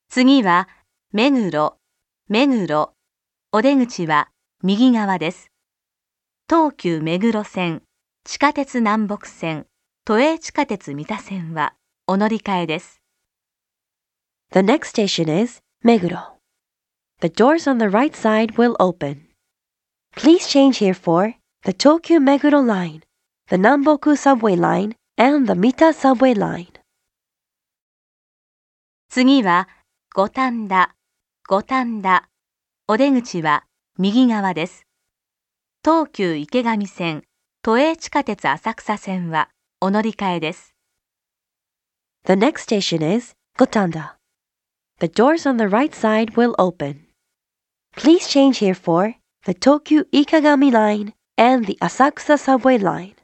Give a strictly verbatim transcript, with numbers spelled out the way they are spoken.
次は、目黒、目黒。お出口は右側です。東急目黒線、地下鉄南北線、都営地下鉄三田線はお乗り換えです。 The next station is Meguro. The doors on the right side will open. Please change here for the Tokyo Meguro line, the Namboku subway line, and the Mita subway line. 次は、五反田、五反田。お出口は右側です。東急池上線、都営地下鉄浅草線はお乗り換えです。 The next station is Gotanda. The doors on the right side will open. Please change here for the Tokyu Ikegami line and the Asakusa subway line.